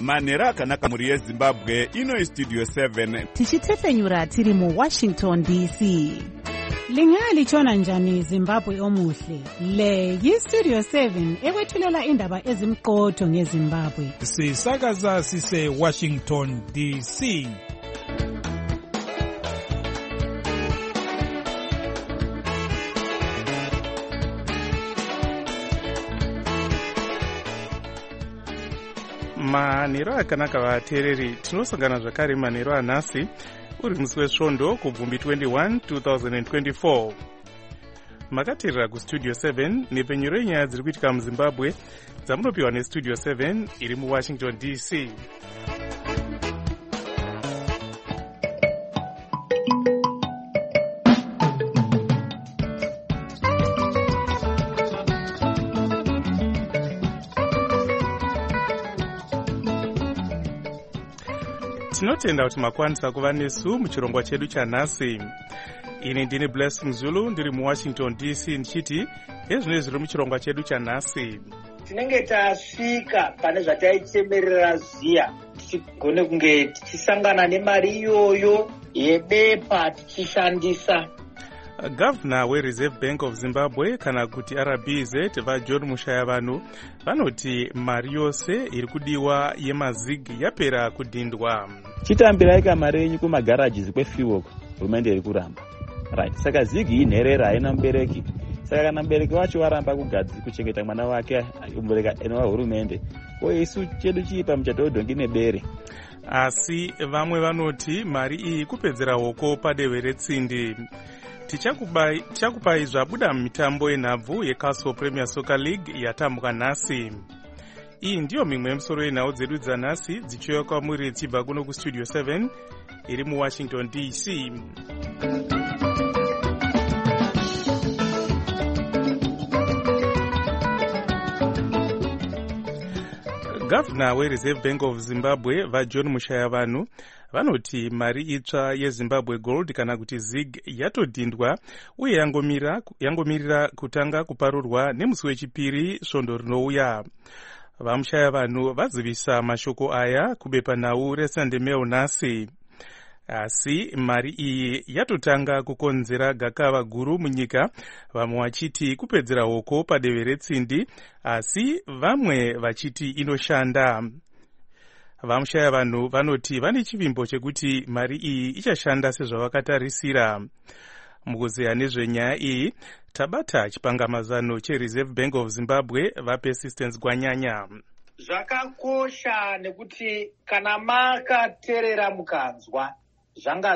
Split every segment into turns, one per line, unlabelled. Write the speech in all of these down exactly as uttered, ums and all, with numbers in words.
manhero akanaka mhuri yezimbabwe. Ino Studio seven
tichitefenyura tiri muWashington D C.
Lingalitshona njani Zimbabwe omuhle? Le yiStudio seven ekwethulela indaba ezimqotho ngeZimbabwe.
Sisakaza sise Washington D C.
Manhero akanaka vateereri, tinosangana zvakare manhero anhasi uri musi wesvondo kubvumbi twenty-one two thousand twenty-four. Makateerera kuStudio seven nepfenyuro yenyaya dziri kuitika muZimbabwe dzamunopiwa neStudio seven iri muWashington D C. Tinotenda kuti makwanisa kuva nesu muchirongwa chedu chanhasi. Ini ndini Blessing Zulu ndiri muWashington D C ndichiti ezvino zviri muchirongwa chedu chanhasi.
Tinenge tasvika pane zvataichemerera ziya, tichigone kunge tichisangana nemari iyoyo yebepa tichishandisa.
Gavana weReserve Bank of Zimbabwe kana kuti R B Z vaJohn Mushayavanhu vanoti mari yose iri kudiwa yemazigi yapera kudhindwa.
Chitambirai kamari yenyu kumagarages kwefuel hurumende iri kuramba. Right. Saka zigi inherera haina mubereki. Saka kana mubereki wacho waramba kugadzi kuchengeta mwana wake umubereka ena hurumende, uye isu chedu chipa muchato wedhongi nebere.
Asi vamwe vanoti mari iyi kupedzera hoko padehwe retsindi. Tichakupai zvabuda mumitambo yenhabvu yeCastle Premier Soccer League yatambuka nhasi. Iyi ndiyo mimwe yemusoro yenhau dzedu dzanhasi dzichiuya kwamuri dzichibva kuno kuStudio seven iri muWashington D C. Gavana weReserve Bank of Zimbabwe vaJohn Mushayavanhu vanoti mari itsva yeZimbabwe Gold kana kuti zig yatodhindwa uye yangomirira yangomirira kutanga kuparurwa nemusi wechipiri svondo rinouya. Vamushayavanhu vazivisa mashoko aya kubepanhau reSunday Mail nhasi. Asi mari iyi yatotanga kukonzera gakava guru munyika, vamwe vachiti kupedzera hoko padehwe retsindi, asi vamwe vachiti inoshanda. Vamushayavanhu vanoti vane chivimbo chekuti mari iyi ichashanda sezvavakatarisira. Mukuzeya nezvenyaya iyi tabata chipangamazano cheReserve Bank of Zimbabwe vaPersistence Gwanyanya.
Zvakakosha nekuti kana makateerera mukanzwa zvanga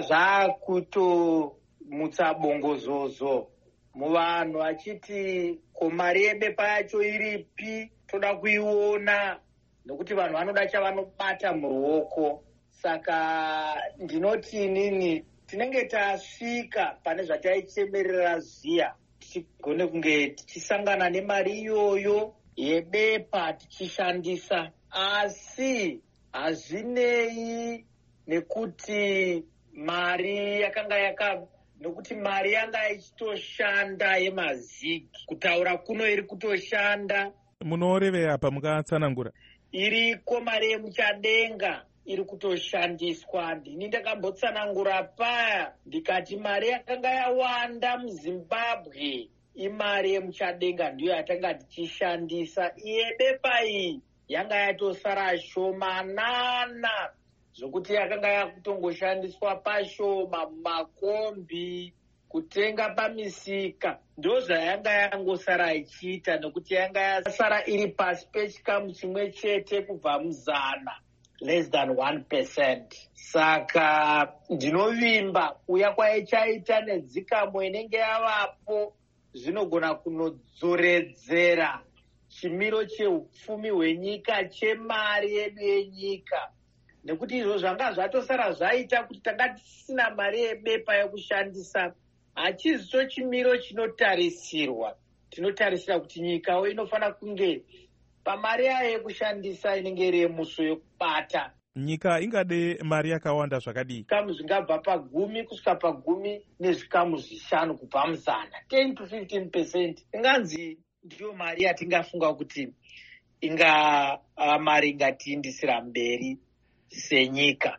zvakutomutsa bongozozo muvanhu vachiti ko mari yebepa yacho iripi, toda kuiona, nokuti vanhu vanoda chavanobata muruoko. Saka ndinoti inini tinenge tasvika pane zvataichemerera ziya, tichigone kunge tichisangana nemari iyoyo yebepa tichishandisa. Asi hazvinei nekuti mari yakanga yaka nokuti mari yanga ichitoshanda yemazigi, kutaura kuno iri kutoshanda.
Munorevei apa mukatsanangura?
Iriko mari yemuchadenga iri kutoshandiswa. Ndini ndakambotsanangura paya ndikati mari yakanga yawanda muZimbabwe imari yemuchadenga ndiyo yatanga tichishandisa. Yebepa iyi yanga yatosara shomanana zvokuti yakanga yakutongoshandiswa pashoma, mumakombi, kutenga pamisika. Ndo zvayanga yangosara ichiita, nekuti yanga yasara iri pasi pechikamu chimwe chete kubva muzana, less than one percent. Saka ndinovimba uya kwaichaita nedzikamo inenge yavapo zvinogona kunodzoredzera chimiro cheupfumi hwenyika, chemari yedu yenyika. Nekuti izvo zvanga zvatosara zvaita kuti tanga tisina mari yebepa yekushandisa. Hachizicho chimiro chinotarisirwa. Tinotarisira kuti nyikawo inofanira kunge pamari yayo yekushandisa inenge iri yemuso yekubata.
Nyika ingade mari yakawanda zvakadii?
Zvikamu zvingabva pagumi kusvika pagumi nezvikamu zvishanu kubva muzana, ten to fifteen percent. Inganzi ndiyo mari yatingafunga kuti inga uh, mari ingatiindisira mberi senyika.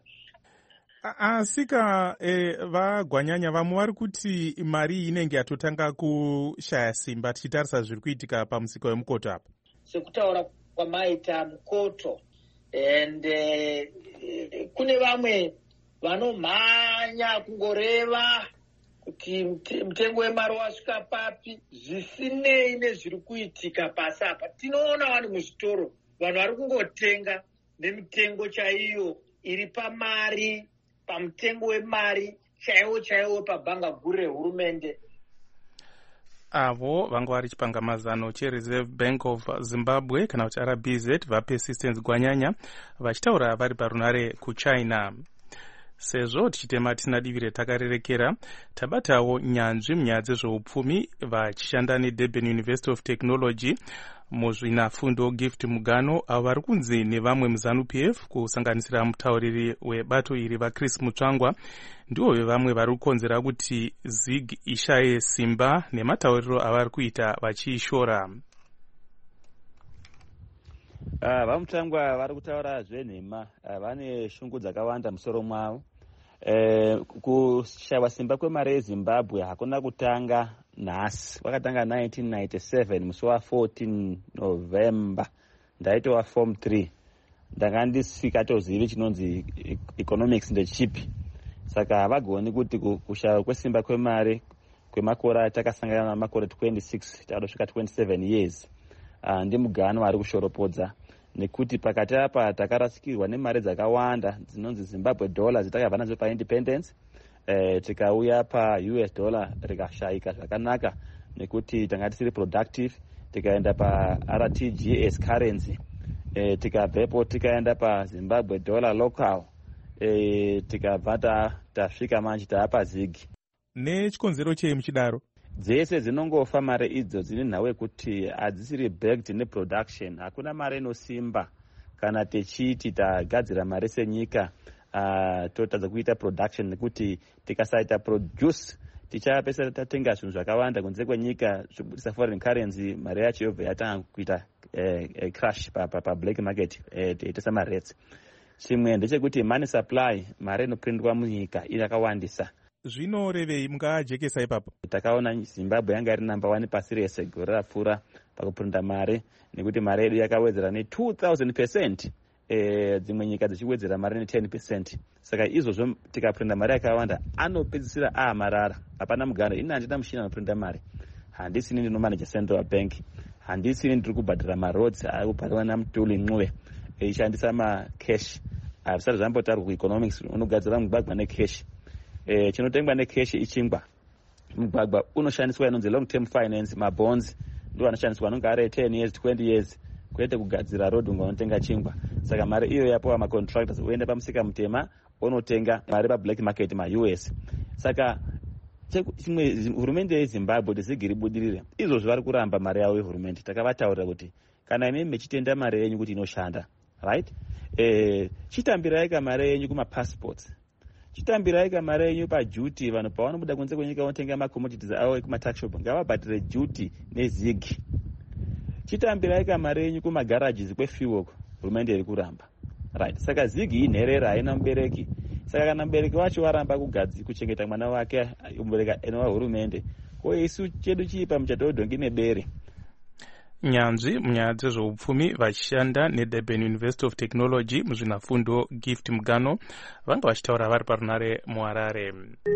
asika e, vagwanyanya vamwe vari kuti mari inenge yatotanga kushaya simba tichitarisa zviri kuitika pamusika wemukoto apa
sekutaura kwamaita mukoto and uh, kune vamwe vanomhanya kungoreva kuti mutengo wemari wasvika papi zvisinei nezviri kuitika pasi apa. Tinoona vanhu muzvitoro vanhu vari kungotenga nemitengo chaiyo iri pamari pamutengo wemari chaiwo chaiwo pabhanga guru rehurumende.
avo vanga vari chipangamazano chereserve bank of zimbabwe kana kuti R B Z vapersistence gwanyanya vachitaura vari parunare kuchina. Sezvo tichitema tina divi retakarerekera tabatawo nyanzvi munyaya dzezveupfumi vachishanda neDurban University of Technology muzvinafundo Gift Mugano avo vari kunzi nevamwe muZANU-P F kusanganisira mutauriri webato iri vaChris Mutsvangwa ndivo vevamwe vari kukonzera kuti ZIG ishaye simba nematauriro avari kuita vachiishora.
Uh, vamutsvangwa vari kutaura zvenhema uh, vane shungu dzakawanda musoro mwavo. Uh, kushayiwa simba kwemari yezimbabwe hakuna kutanga nhasi, wakatanga nineteen ninety-seven musi wa14 November ndaitowa form three ndanga ndisikatozivi chinonzi economics ndechipi, saka havagoni kuti kushayiwa kwesimba kwemari kwemakore atakasangana namakore twenty-six takadosvika twenty-seven years uh, ndi mugano ari kushoropodza nekuti pakati apa takarasikirwa nemari dzakawanda dzinonzi Zimbabwe dollars takabva nadzo paindependence. Eh, tikauya pa U S dollar rikashayika zvakanaka nekuti tanga tisiri productive, tikaenda pa R T G S currency, eh, tikabvepo tikaenda pa Zimbabwe dollar local, eh, tikabva tasvika manje taapa ZIG.
Nechikonzero chei muchidaro?
Dzese dzinongofa mari idzo dzine nhau yekuti hadzisiri backed neproduction. Hakuna mari inosimba kana techiti tagadzira mari senyika uh, totadza kuita production nekuti tikasaita produce tichapesa tatenga zvinhu zvakawanda kunze kwenyika zvobudisa foreign currency, mari yacho yobva yatanga kuita eh, eh, crash pa, pa, pa black market eh, teitesa marets. Chimwe ndechekuti money supply, mari inoprindwa munyika yakawandisa.
Zvinorevei mungajekesa ipapo?
Takaona Zimbabwe yanga iri number one pasi rese gore rapfuura pakuprinda mari nekuti mari yedu yakawedzera ne two thousand percent, eh, dzimwe nyika dzichiwedzera mari ne ten percent. Saka izvozvo tikaprinda mari yakawanda anopedzisira a marara, hapana mugano. Ini handina mushina anoprinda mari, handisini ndinomanage central bank, handisini ndiri kubhadhara maroads ari kubhadhara namutuli ncuve eishandisa macash. Hazvisati zvambotaurwa kueconomics unogadzira mugwagwa necash. Eh, chinotengwa necash ichingwa. Mugwagwa unoshandiswa inonzi long term finance, mabonds ndo anoshandiswa anonga ari ten years twenty years kwete kugadzira road unga unotenga chingwa. Saka mari iyo yapowa macontractors uende pamusika mutema unotenga mari pa black market ma U S. Saka chimwe hurumende yeZimbabwe dzigiri budirire izvozvo vari kuramba mari yavo yehurumende. Takavataurira kuti kana imi mechitenda mari yenyu kuti inoshanda, right? Eh, chitambirai ka mari yenyu kuma passports, chitambirai ka mari yenyu pa duty. Vanhu pavanobuda kunze kwenyika vanotenga macommodities avo kuma tax shop ngavabhadhire duty neZIG. Chitambirai ka mari yenyu kuma garages kwefuel, hurumende iri kuramba, right? Saka ZIG inherera haina mubereki. Saka kana mubereki wacho waramba kugadzi kuchengeta mwana wake umubereka enowa hurumende, ko isu chedu chipa muchatodongi nebere.
Nyanzvi munyaya dzezveupfumi vachishanda neDurban University of Technology muzvinafundo Gift Mugano vanga vachitaura vari parunare muHarare.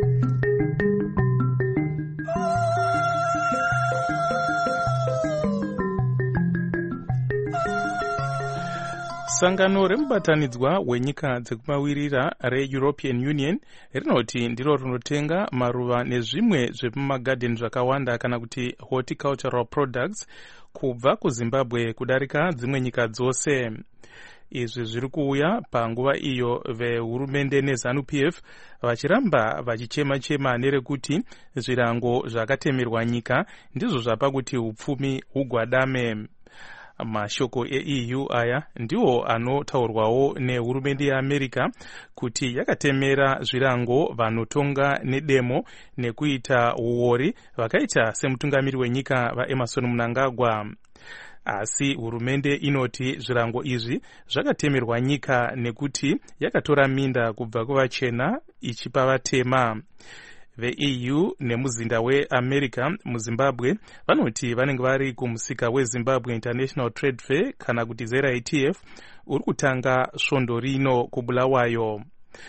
Sangano remubatanidzwa wenyika dzekumavirira reEuropean Union rinoti ndiro rinotenga maruva nezvimwe zvemumagadheni zvakawanda kana kuti horticultural products kubva kuZimbabwe kudarika dzimwe nyika dzose. Izvi zviri kuuya panguva iyo vehurumende neZANU-P F vachiramba vachichema-chema nerekuti zvirango zvakatemerwa nyika ndizvo zvapa kuti upfumi hugwadame. Mashoko e-E U aya ndiwo anotaurwawo nehurumende yeAmerica kuti yakatemera zvirango vanotonga nedemo nekuita uori vakaita semutungamiri wenyika vaEmerson Mnangagwa. asi hurumende inoti zvirango izvi zvakatemerwa nyika nekuti yakatora minda kubva kuvachena ichipa vatema. Ve-E U nemuzinda weAmerica muZimbabwe vanoti vanenge vari kumusika weZimbabwe International Trade Fair kana kuti Z I T F uri kutanga svondo rino kuBulawayo.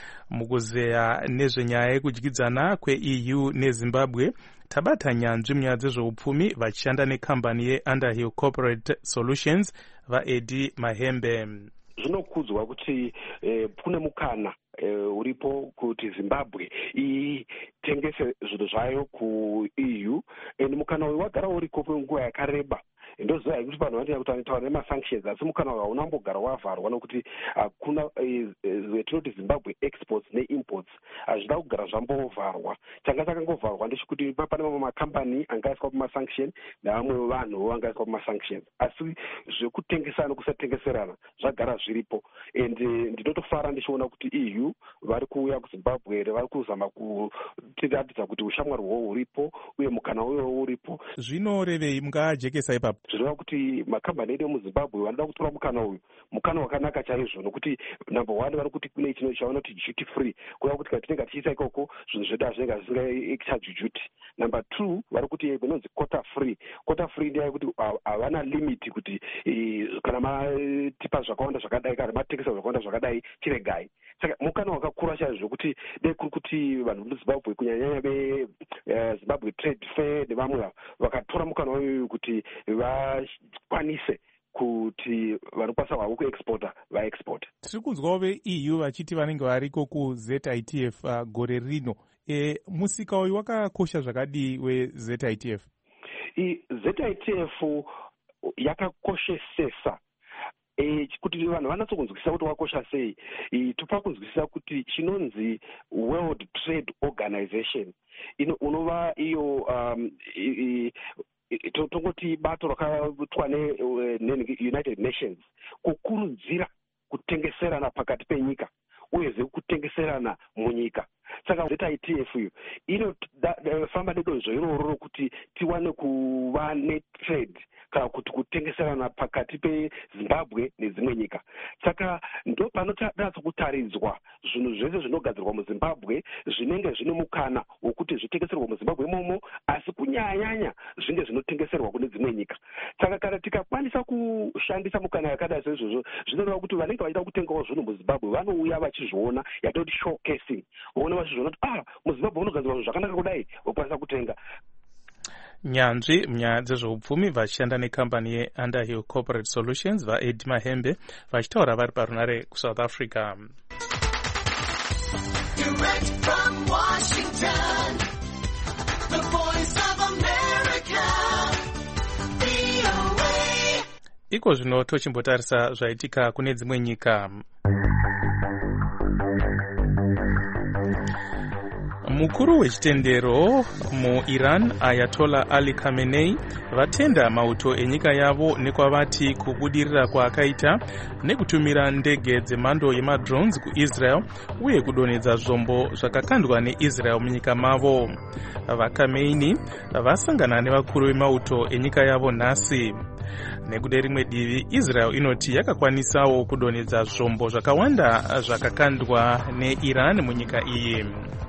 Mukuzeya nezvenyaya yekudyidzana kwe-E U neZimbabwe tabata nyanzvi munyaya dzezveupfumi vachishanda nekambani yeUnderhill Corporate Solutions vaEddie Mahembe.
Zvinokudzwa kuti eh, kune mukana eh, uripo kuti Zimbabwe itengese zvinhu zvayo kuE U, and mukana uyu wagara uriko kwenguva yakareba. Ndoziva kuti vanhu vanoita kuti vanotaura nemasanctions, asi mukana uyu hauna mbogara wavharwa nokuti hakuna vetinoti Zimbabwe exports neimports hazvida kugara zvambovharwa. Changa chakangovharwa ndechekuti pane mamwe makambani angaiswa pamasanction nevamwe vanhu vangaiswa pamasanctions, asi zvekutengesana nokusatengeserana zvagara zviripo. And ndinotofara ndichiona kuti E U vari kuuya kuZimbabwe vari kuzama kutiratidza kuti ushamwari hwo huripo uye mukana uyo uripo.
Zvinorevei mungajekesa ipapo?
Zvireva kuti makambani edu muZimbabwe vanoda kutora mukana uyu, mukana wakanaka chaizvo, nokuti number one vari kuti kune chino chavanoti duty free, kureva kuti kana tinenge tichiisa ikoko zvinhu zvedu hazvinenge zvisingachaji duty. Number two vari kuti vanonzi quota free. Quota free ndeye kuti havana limit kuti kana matipa zvakawanda zvakadai kana matengesa zvakawanda zvakadai chiregai. Saka mukana wakakura chaizvo kuti dai kuri kuti vanhu muZimbabwe kunyanyanya veZimbabwe Trade Fair nevamwe vakatora mukana uyu kuti vakwanise kuti vanokwanisa hwavo kuexporta vaexporta.
Tiri kunzwawo ve-E U vachiti vanenge variko kuZ I T F uh, gore rino. E, musika uyu wakakosha zvakadii weZ I T F?
Z I T F yakakoshesesa E, kuti vanhu vanatsokunzwisisa kuti wakosha sei. E, topa kunzwisisa kuti chinonzi World Trade Organization ino unova iyo um, i, i, tongoti bato rakaitwa neUnited Nations kukurudzira kutengeserana pakati penyika uyezve kutengeserana munyika. Saka Z I T F iyo inofamba nedonzvo iroro kuti tiwane kuva netrade kana kuti kutengeserana pakati peZimbabwe nedzimwe nyika. Saka ndo panotarisa kutaridzwa zvinhu zvese zvinogadzirwa muZimbabwe zvinenge zvine mukana wokuti zvitengeserwa muZimbabwe imomo, asi kunyanyanya zvinge zvinotengeserwa kune dzimwe nyika. Saka kana tikakwanisa kushandisa mukana yakadai saizvozvo zvinoreva kuti vanenge vachida kutengawo zvinhu muZimbabwe vanouya vachizviona, yatoti showcasing, voona vachizviona kuti ah muZimbabwe munogadzirwa zvinhu zvakanaka kudai, vokwanisa kutenga.
Nyanzvi munyaya dzezveupfumi vachishanda nekambani yeUnderhill Corporate Solutions vaEddie Mahembe vachitaura vari parunare kuSouth Africa. Direct from Washington, the voice of America, V O A. Iko zvino tochimbotarisa zvaitika kune dzimwe nyika. Mukuru wechitendero muIran Ayatollah Ali Khamenei vatenda mauto enyika yavo nekwavati kubudirira kwaakaita nekutumira ndege dzemhando yemadrones kuIsrael uye kudonhedza zvombo zvakakandwa neIsrael munyika mavo. VaKhamenei vasangana nevakuru vemauto enyika yavo nhasi. Nekude rimwe divi Israel inoti yakakwanisawo kudonhedza zvombo zvakawanda zvakakandwa neIran munyika iyi.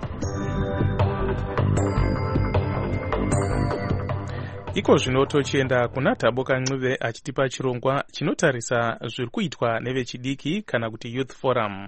Iko zvino tochienda kuna Thabo Kancube achitipa chirongwa chinotarisa zviri kuitwa nevechidiki kana kuti Youth Forum.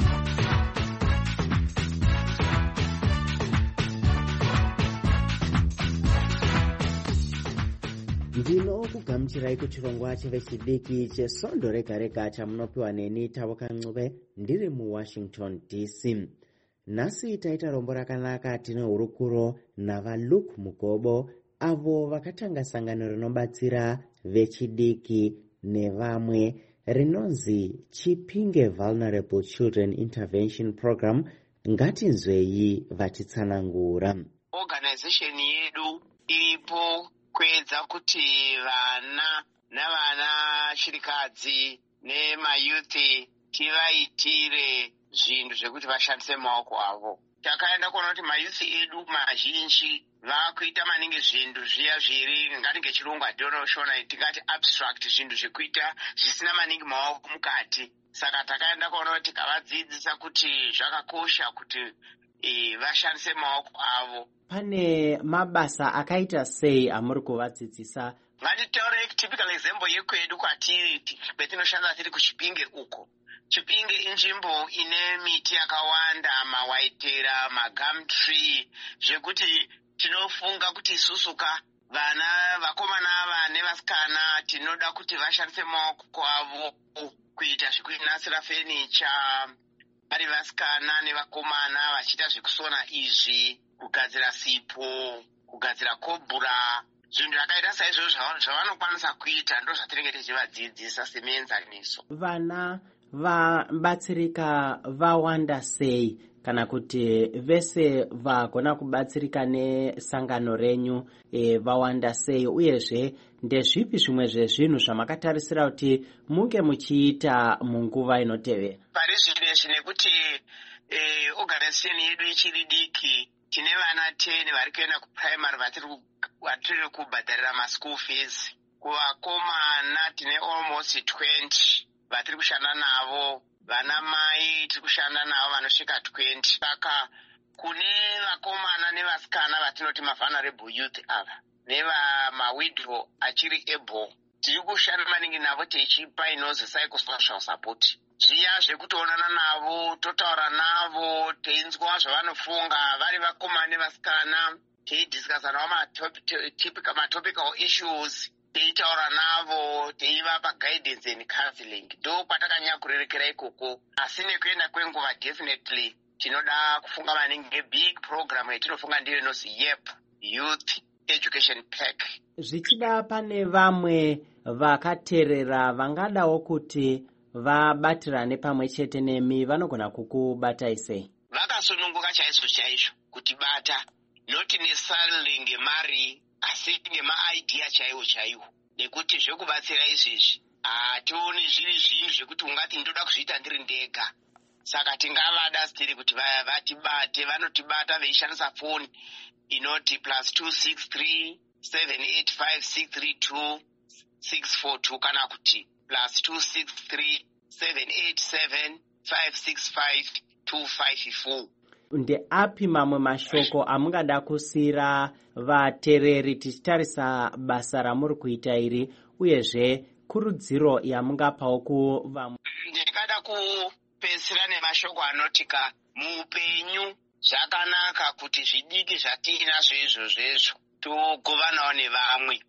Ndino kugamuchirai kuchirongwa chevechidiki chesondo rega rega chamunopiwa neni Thabo Kancube ndiri muWashington D C. Nhasi taita rombo rakanaka tine hurukuro navaLuke Mugobo avo vakatanga sangano rinobatsira vechidiki nevamwe rinonzi Chipinge Vulnerable Children Intervention Program. Ngatinzwei vachitsanangura.
Organization yedu iripo kuedza kuti vana navana chirikadzi nemayuthi tivaitire zvinhu zvekuti vashandise maoko avo. Takaenda kuona kuti mayuthi edu mazhinji vakuita maningi zvinhu zviya zviri ngati ngechirungu adonoshona tingati abstract, zvinhu zvekuita zvisina maningi maoko mukati. Saka takaenda kuona kuti tikavadzidzisa kuti zvakakosha kuti e, vashandise maoko avo.
Pane mabasa akaita sei amuri kuvadzidzisa?
Ngatitaure typical example yekwedu kwatiri kwetinoshanda tiri kuChipinge uko. Chipinge inzvimbo ine miti yakawanda, mawaitera, magum tree, zvekuti tinofunga kuti isusuka vana vakomana ava nevasikana tinoda kuti vashandise maoko avo kuita zvekunasira furniture, vari vasikana nevakomana vachiita zvekusona izvi, kugadzira sipo, kugadzira kobhura, zvinhu zvakaita saizvozvo zvavanokwanisa kuita ndo zvatinenge tichivadzidzisa semuenzaniso.
Vana vabatsirika vawanda sei kana kuti vese vagona kubatsirika nesangano renyu e, vawanda sei, uyezve ndezvipi zvimwe zvezvinhu zvamakatarisira kuti munge muchiita munguva inotevera?
Pari zvinezvi nekuti e, organization yedu ichiri diki, tine vana ten vari kuenda kuprimary vatiri kubhadharira maschool fees. Kuvakomana tine almost twenty vatiri kushanda navo, vana mai tiri kushanda navo vanosvika twenty. Saka kune vakomana nevasikana vatinoti mavulnerable youth ava nevamawidow achiri able, tiri kushanda maningi navo tichipa inozi psychosocial support. Zviya zvekutoonana navo, totaura navo, teinzwa zvavanofunga vari vakomana nevasikana, teidiscussa navo matopical issues, teitaura navo, teivapa guidance and counseling. Ndo kwatakanyakurerekera ikoko. Asi nekuenda kwenguva definitely tinoda kufunga maningi ngebig program yetinofunga ndiyo inozi Y E P, Youth Education Pack.
Zvichida pane vamwe vakaterera vangadawo kuti vabatirane pamwe chete nemi, vanogona kukubatai sei?
Vakasununguka chaizvo chaizvo kutibata, not necessarily ngemari asi ngemaidea chaiwo chaiwo, nekuti zvekubatsira izvizvi hationi zviri zvinhu zvekuti ungati ndoda kuzviita ndiri ndega. Saka tingavada stiri kuti vatibate, vanotibata veishandisa foni inoti plus two six three seven eight five six three two six four two kana kuti plus two six three seven eight seven five six five two five four.
Ndeapi mamwe mashoko amungada kusira vatereri tichitarisa basa ramuri kuita iri, uyezve kurudziro yamungapawo kuvamwe?
Ndikada kupedzisira nemashoko anotika muupenyu zvakanaka kuti zvidiki zvatinazvo izvozvo izvo togovanawo nevamwe.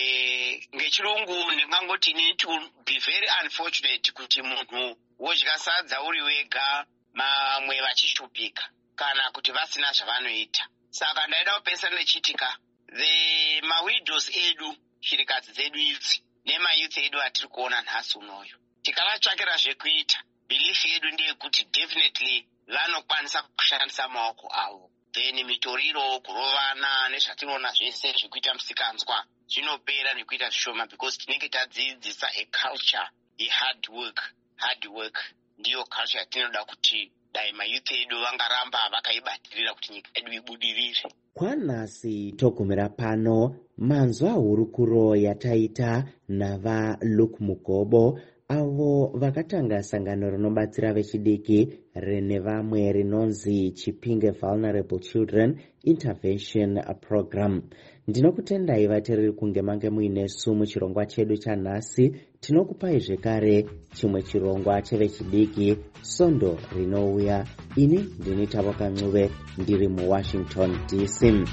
E, ngechirungu ndingangoti need to be very unfortunate kuti munhu wodya sadza uri wega mamwe vachishupika kana kuti vasina zvavanoita. Saka ndaida kupedzisira nechitika the mawidows edu, shirikadzi dzedu idzi nemayouth edu atiri kuona nhasi unoyo, tikavatsvakira zvekuita, belief yedu ndeyekuti definitely vanokwanisa kushandisa maoko avo. Then mitoriro, kurovana nezvatinoona zvese zvekuita musikanzwa zvinopera nekuita zvishoma, because tinenge tadzidzisa a culture ye hard work. Hard work ndiyo culture yatinoda kuti dai mayouth edu vangaramba vakaibatirira kuti nyika yedu ibudirire.
Kwanhasi togumira pano manzwa hurukuro yataita nava Luke Mugobo, avo vakatanga sangano rinobatsira vechidiki rine vamwe rinonzi Chipinge Vulnerable Children Intervention Program. Ndinokutendai vatereri kunge mange muinesu muchirongwa chedu chanhasi. Tinokupai zvekare chimwe chirongwa chevechidiki Sondo rinouya. Ini ndini Tavoka Ncube ndiri muWashington D C.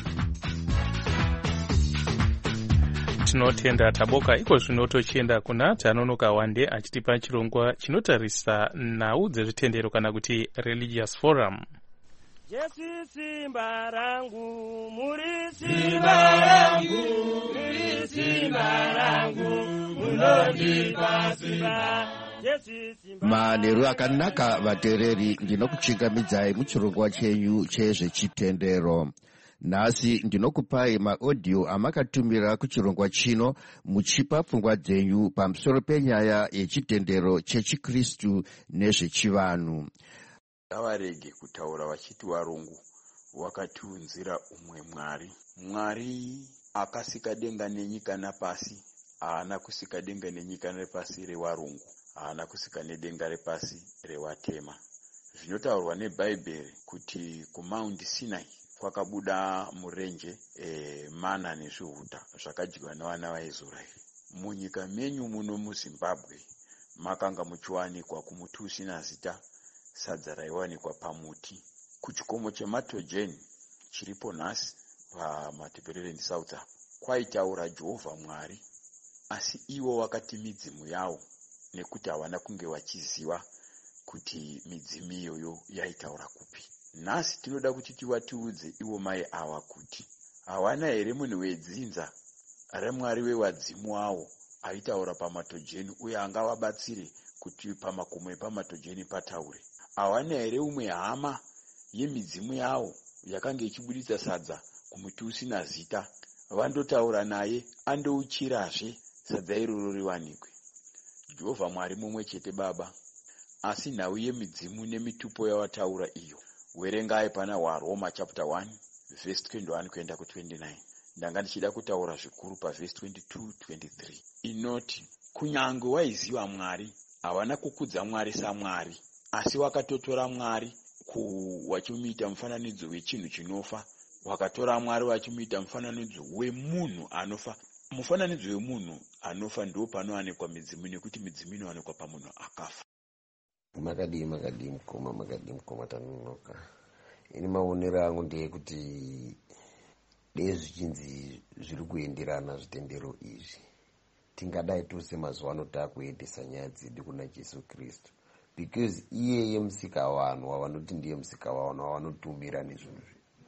Tinotenda Taboka. Iko zvino tochienda kuna Tanonoka Wande achitipa chirongwa chinotarisa nhau dzezvitendero kana kuti religious forum.
Jesu simba rangu, muri simba rangu, muri simba rangu, munondipa simba. Manheru akanaka vatereri, ndinokuchingamidzai muchirongwa chenyu chezvechitendero. Nhasi ndinokupai maaudio amakatumira kuchirongwa chino muchipa pfungwa dzenyu pamusoro penyaya yechitendero chechikristu nezvechivanhu.
Ngavarege kutaura vachiti varungu wakatiunzira umwe Mwari. Mwari akasika denga nenyika napasi, haana kusika denga nenyika nepasi rewarungu, haana kusika nedenga repasi rewatema. Zvinotaurwa neBhaibheri kuti kuMount Sinai kwakabuda murenje e, mana nezvihuta zvakadyiwa nevana vaIsraeri. Munyika menyu muno muZimbabwe makanga muchiwanikwa kumuti usina zita sadza raiwanikwa pamuti. Kuchikomo chematojeni chiripo nhasi paMatabeleland South apa kwaitaura Jehovha Mwari, asi ivo vakati midzimu yavo nekuti havana kunge vachiziva kuti midzimu iyoyo yaitaura kupi. Nhasi tinoda kuti tivatiudze ivo mai ava kuti hawana here munhu wedzinza raMwari wewadzimu wavo aitaura pamatojeni uye angavabatsire kuti pamakomo epamatojeni pataure. Hawana here umwe hama yemidzimu yavo yakanga ichibuditsa sadza kumuti usina zita, vandotaura naye andouchirazve sadza iroro riwanikwe. Jehovha Mwari mumwe chete Baba, asi nhau yemidzimu nemitupo yavataura iyo werengai pana waRoma chapter one verse twenty-one kuenda ku twenty-nine. Ndanga ndichida kutaura zvikuru pa verse twenty-two twenty-three inoti kunyange waiziva Mwari havana kukudza Mwari saMwari, asi wakatotora Mwari ku wachimuita mufananidzo wechinhu chinofa, wakatora Mwari wachimuita mufananidzo wemunhu anofa. Mufananidzo wemunhu anofa ndio panowanikwa midzimu, nekuti midzimu inowanikwa pamunhu akafa.
Makadi makadi mukoma makadi mukoma tanonoka. Ini maonero angu ndeyekuti dei zvichinzi zviri kuenderana zvitendero izvi, tingadai tose mazuva ano taakuendesa nyaya dzedu kuna Jesu Kristu, because iyeye musika vanhu wavanoti ndiye musika vanhu wavanotumira nezvinhu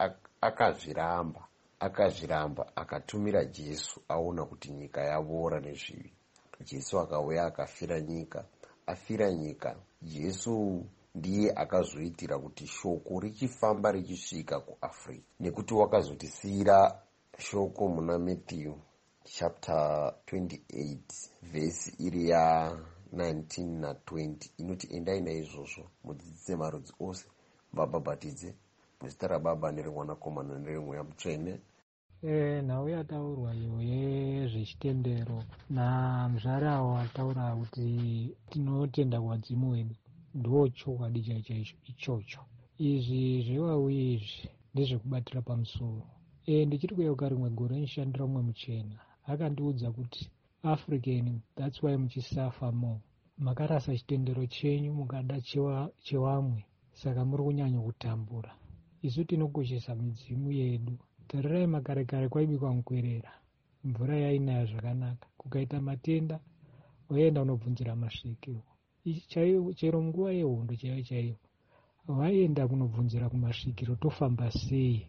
akazviramba akazviramba akatumira Jesu. Aona kuti nyika yavora nezvivi, Jesu akauya akafira nyika, afira nyika. Jesu ndiye akazoitira kuti shoko richifamba richisvika kuAfrica, nekuti wakazotisiyira shoko muna Matthew chapter twenty-eight verse iri ya nineteen na twenty inoti endai naizvozvo mudzidzise marudzi ose vabhabhatidze muzita raBaba nereMwanakomana nereMweya Mutsvene.
E, nhau yataurwa iyo yezvechitendero namuzvarawo ataura kuti tinotenda kuwadzimu wedu ndo chokwadi chaicho ichocho. Izvi zvewauye izvi ndezvekubatira pamusoro. E, ndichiri kuyeuka rimwe gore nishandira umwe muchena akandiudza kuti African, that's why muchisafa more, makarasa chitendero chenyu mukada chewamwe, saka muri kunyanya kutambura. Isu tinokoshesa midzimu yedu. Tarirai makare kare kwaibikwa mukwerera, mvura yainaya zvakanaka, kukaita matenda waenda unobvunzira masvikiro. Chero nguva yehondo chaiyo chaiyo vaenda kunobvunzira kumasvikiro tofamba sei.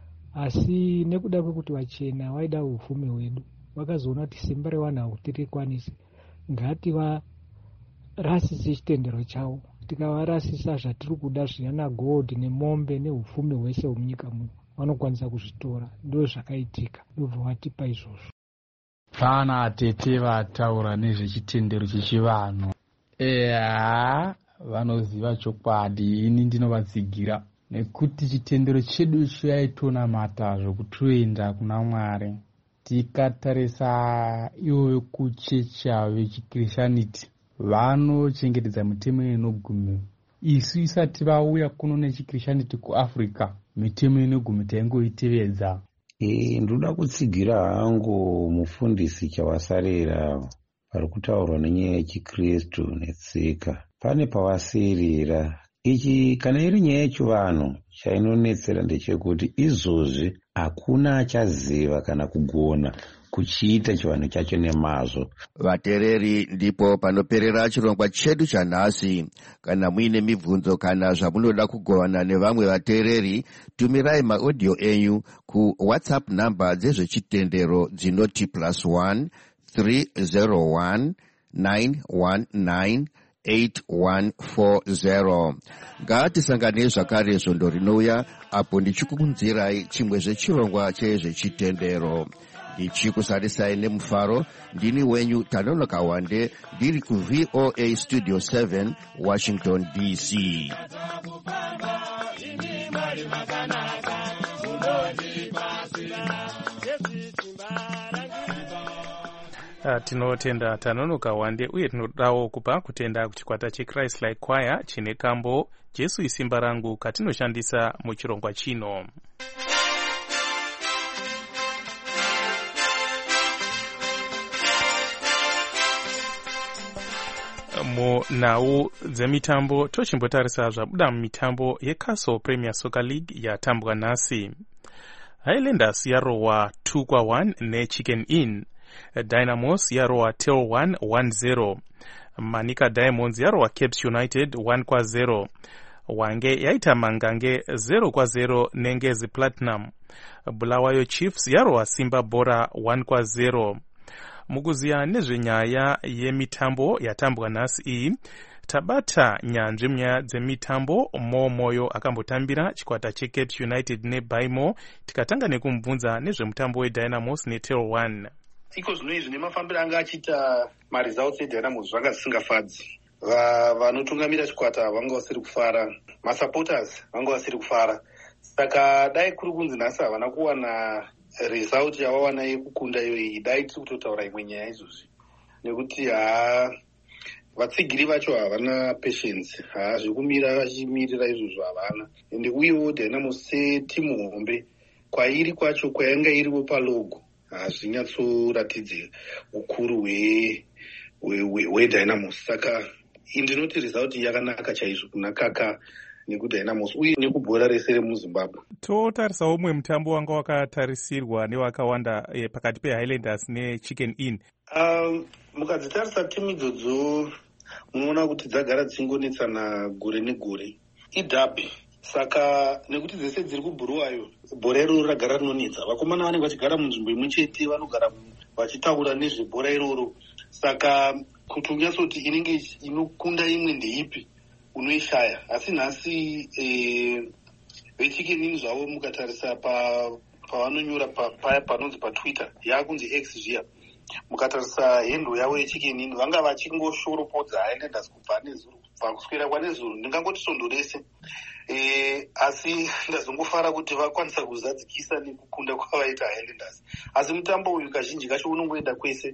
Asi nekuda kwekuti vachena vaida ufumi hwedu, vakazoona kuti simba revanhu hakutirikwanisi, ngativarasise chitendero chavo. Tikavarasisa zvatiri kuda zviyana gold nemombe neufumi hwese hwemunyika muno vanokwanisa kuzvitora. Ndo zvakaitika, ndobva vatipa izvozvo.
Pana atete vataura nezvechitendero chechivanhu, eya vanoziva chokwadi. Ini ndinovatsigira nekuti chitendero chedu chaitonamata zvokutoenda kuna Mwari. Tikatarisa ivo kuchecha vechikristianity vanochengetedza mitemo inogumi. Isu isati vauya kuno nechikristianity kuAfrica, mitemo inogumi taingoitevedza.
E, ndoda kutsigira hangu mufundisi chawasarira pari kutaurwa nenyaya yechikristu netsika. Pane pavaserera ichi, kana iri nyaya yechivanhu, chainonetsera ndechekuti izvozvi hakuna achaziva kana kugona kuchiita chivanhu chacho nemazvo.
Vatereri, ndipo panoperera chirongwa chedu chanhasi. Kana muine mibvunzo kana zvamunoda kugovana nevamwe vatereri, tumirai maaudio enyu ku WhatsApp namba dzezvechitendero dzinoti plus one three zero one nine one nine eight one four zero. Ngatisangane zvakare zvondo rinouya apo ndichikukunzirai chimwe zvechirongwa chezvechitendero. Ndichikusarisai nemufaro. Ndini wenyu Tanonoka Wande, ndiri ku V O A Studio seven, Washington D C.
Uh, tinotenda tanonoka wande uye tinodawo kupa kutenda kuchikwata cheChrist Like Choir chine kambo Jesu isimba rangu katinoshandisa muchirongwa chino. Munhau dzemitambo tochimbotarisa zvabuda mumitambo yeCastle Premier Soccer League yatambwa nhasi. Highlanders yarohwa two kwa one neChicken Inn. Dynamos yarohwa Tel one one zero. Manika Diamonds yarohwa Cape United one kwa zero. Wange yaita Mangange zero kwa zero neNgezi Platinum. Bulawayo Chiefs yarohwa Simba Bora one kwa zero. Mukuziya nezvenyaya yemitambo yatambwa nhasi iyi, tabata nyanzvi munyaya dzemitambo momoyo akambotambira chikwata cheCape United neBaimo, tikatanga nekumubvunza nezvemutambo weDynamos neTel one.
Iko zvinoi zvine mafambiro anga achita maresults eDynamos zvanga zvisingafadzi. Vanotungamira chikwata vanga vasiri kufara, masupporters vanga vasiri kufara. Saka dai kuri kunzi nhasi havana kuwana result yavawana yekukunda iyoyi, dai tiri kutotaura imwe nyaya izvozvi, nekuti ha vatsigiri vacho havana patience, ha zvekumira vachimirira izvozvo havana. Ende uyewo Dynamos setimu hombe kwairi kwacho kwayanga iriwo palogo hazvinyatsoratidze ukuru hweDynamos. Saka indinoti result yakanaka chaizvo kuna Kaka nekuDynamos uye nekubhora rese remuZimbabwe.
Totarisawo umwe mutambo wanga wakatarisirwa newakawanda eh, pakati peHighlanders neChicken Inn.
Um, mukadzitarisa timu idzodzo munoona kuti dzagara dzingonetsana gore negore. Idhabi. Saka nekuti dzese dziri kubhuruwayo bhora iroro ragara rinonetsa. Vakomana vanenge vachigara munzvimbo imwe chete vanogara vachitaura nezvebhora iroro. Saka kuti unyatsoti inenge inokunda imwe ndeipi unoishaya. Asi nhasi eh, veChicken Inn zvavo mukatarisa pa pavanonyora paya panonzi paTwitter yakunzi X zviya, mukatarisa hendo yavo yeChicken Inn vanga vachingoshoropodza Highlanders kubva nezuro kubva kuswera kwanezuro, ndingangoti svondo rese. Eh, asi ndazongofara kuti vakwanisa kuzadzikisa nekukunda kwavaita Highlanders. Asi mutambo uyu kazhinji kacho unongoenda kwese.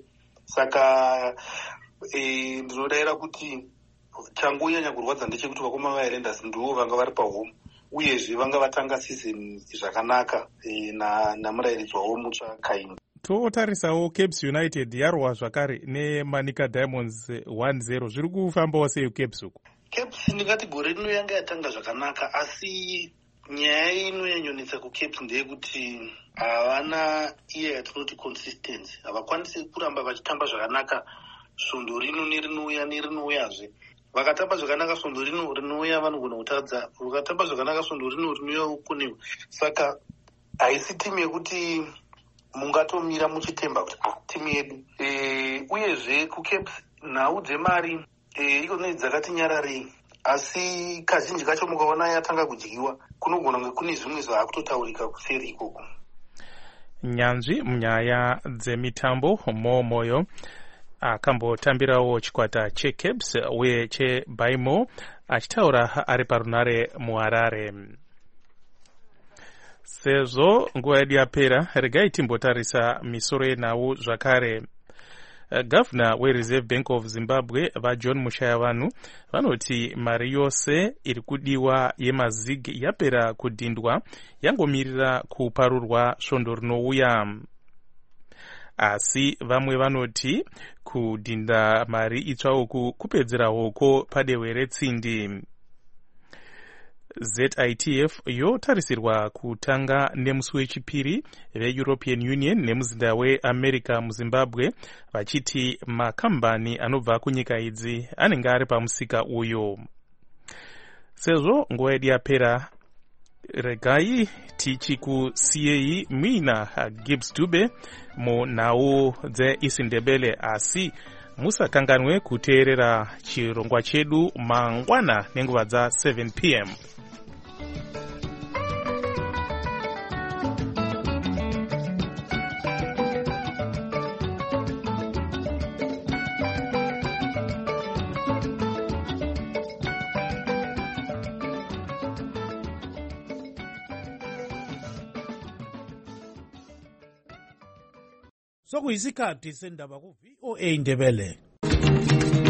Saka eh, ndinodayira kuti changonyanya kurwadza ndechekuti vakomana vaHighlanders ndivo vanga vari pahome, uyezve vanga vatanga season zvakanaka e, na namurairidzi wavo mutsva Kaini.
Totarisawo Cape United yarohwa zvakare neManika Diamonds one zero. Zviri kufambawo sei Cape uku?
Cape ndingati gore rino yanga yatanga zvakanaka, asi nyaya inonyanyonetsa kuCape ndeyekuti havana iye yatinoti consistency, havakwanisi kuramba vachitamba zvakanaka svondo rino nerinouya nerinouyazve. Vakatamba zvakanaka svondo rino rinouya vanogona kutadza, vakatamba zvakanaka svondo rino rinouya ukuniwa. Saka haisi timu yekuti mungatomira muchitemba kuti ah timu yedu. E, uyezve kuCape nhau dzemari e, iko dzakati nyararei, asi kazhinji kacho mukaona yatanga kudyiwa kunogona kunge kune zvimwe zvaakutotaurika kuseri ikoko.
Nyanzvi munyaya dzemitambo momoyo akambotambirawo chikwata cheCaps uye cheBaimo achitaura ari parunare muHarare. Sezvo nguva yedu yapera, regai timbotarisa misoro yenhau zvakare. Governor weReserve Bank of Zimbabwe vaJohn Mushayavanhu vanoti mari yose iri kudiwa yemazig yapera kudhindwa yangomirira kuparurwa svondo rinouya. Asi vamwe vanoti kudhinda mari itsva uku kupedzera hoko padehwe retsindi. Z I T F yotarisirwa kutanga nemusi wechipiri veEuropean Union nemuzinda weAmerica muZimbabwe, vachiti makambani anobva kunyika idzi anenge ari pamusika uyo. Sezvo nguva yedu yapera, regai tichikusiyei muina Gibbs Dube munhau dzeIsindebele, asi musakanganwe kuteerera chirongwa chedu mangwana nenguva dza seven p m
sokuyisikhathi sendaba ku-V O A Ndebele.